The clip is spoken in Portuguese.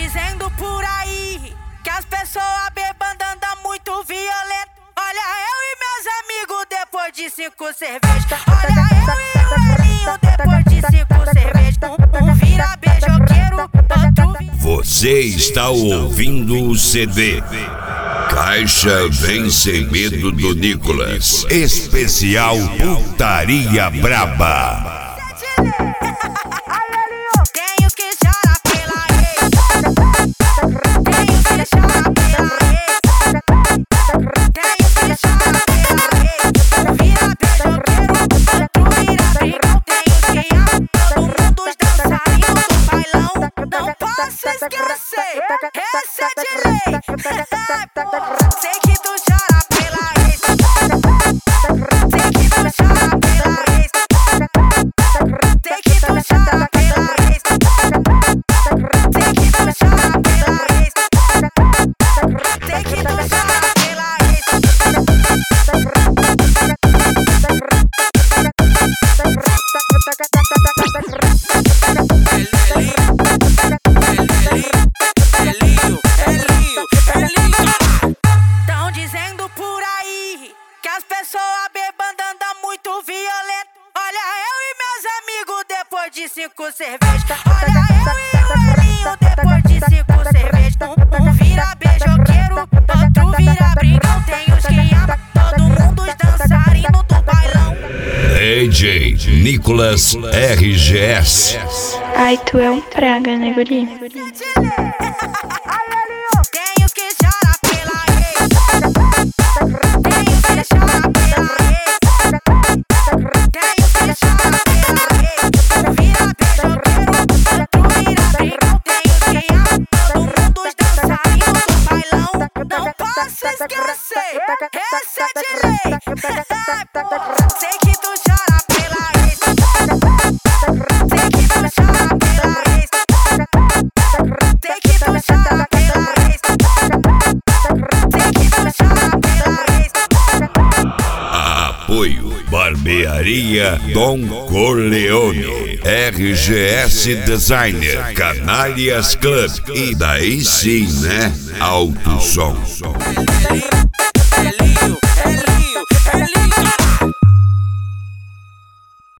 dizendo por aí que as pessoas bebando andam muito violento. Olha eu e meus amigos depois de 5 cervejas. Olha eu e o Elinho depois de 5 cervejas. Um vira beijoqueiro, outro vira... Você está ouvindo o CD Caixa Vem Sem Medo do Nicolas, especial Putaria Braba. Tenho que chorar pela ex. Tenho que chorar pela ex. Tenho que chorar pela ex. Um vira beijoqueiro, outro vira brigão. Tenho que amar todo mundo dançarino do bailão. Não posso esquecer, essa é de lei. Sei que tu chora pela ex. Sei que tu chora pela ex. Sei que tu chora pela ex. Sei que tu chora pela ex. Sei que tu chora pela ex. Tão dizendo por aí que as pessoas bebando andam muito violento. Olha eu e meus amigos depois de 5 cervejas. Olha eu e o Elinho depois de 5 cervejas. Um vira beijoqueiro, outro vira brigão. Tem os que amam todo mundo dançarino do bailão. DJ Nicolas RGS. Ai, tu é um praga, né, guri? Tenho que chorar pela ex. Tenho que chorar pela ex. Tenho que chorar pela ex. Um vira beijoqueiro, outro vira brigão. Tenho que amar todo mundo dançarino do bailão. Não posso esquecer, essa é de lei. Sei que tu chora pela ex. Sei que tu chora pela ex. Sei que tu chora pela ex. Sei que tu chora pela ex. Apoio Barbearia Dom Corleone, RGS Designer, Canalias Club e daí sim, né? Alto Som.